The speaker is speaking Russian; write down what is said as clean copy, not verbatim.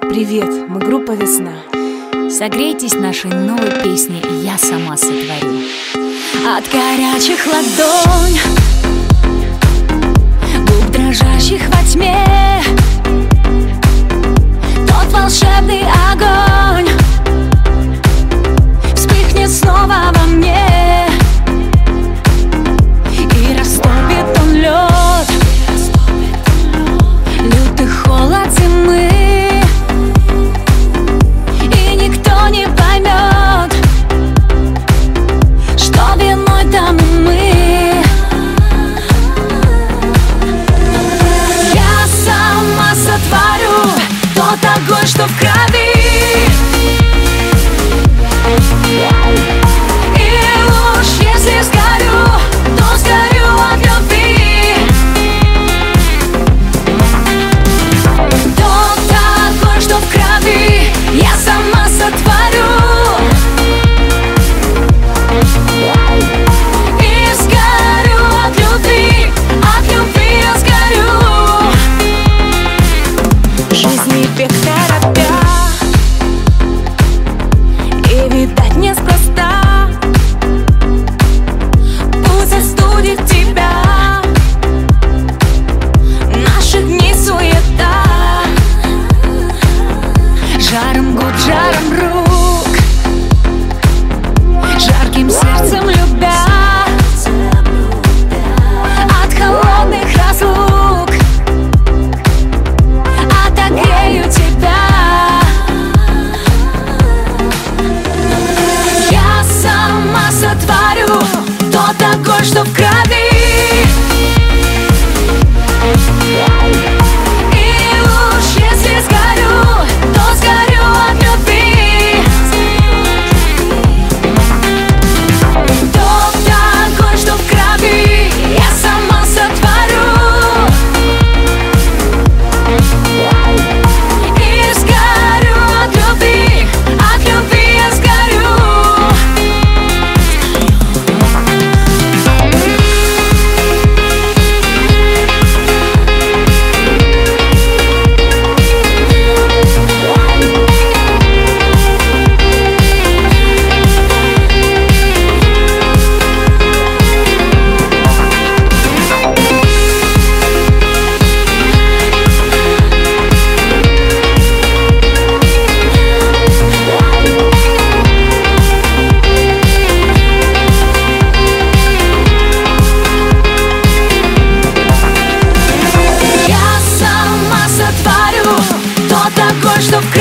Привет, мы группа «Весна». Согрейтесь нашей новой песней «Я сама сотворю». От горячих ладонь, губ дрожащих во тьме, тот волшебный огонь вспыхнет снова во мне, и растопит он лед, лютый холод зимы. И никто не поймет, что виной тому мы. Я сама сотворю тот огонь, что в крови, и уж если сгорю, то сгорю от любви. Тот огонь, что в крови, я сама сотворю, и сгорю от любви я сгорю. Жизни век торопя, и видать неспроста путь остудит тебя, наши дни суета, Жаром губ, жаром рук, жарким сердцем любя, от холодных разлук отогрею тебя. я сама сотворю Тот огонь, что в крови, и уж если сгорю, то сгорю от любви. Тот огонь, что в крови, я сама сотворю, и сгорю от любви я сгорю. Тот огонь, что в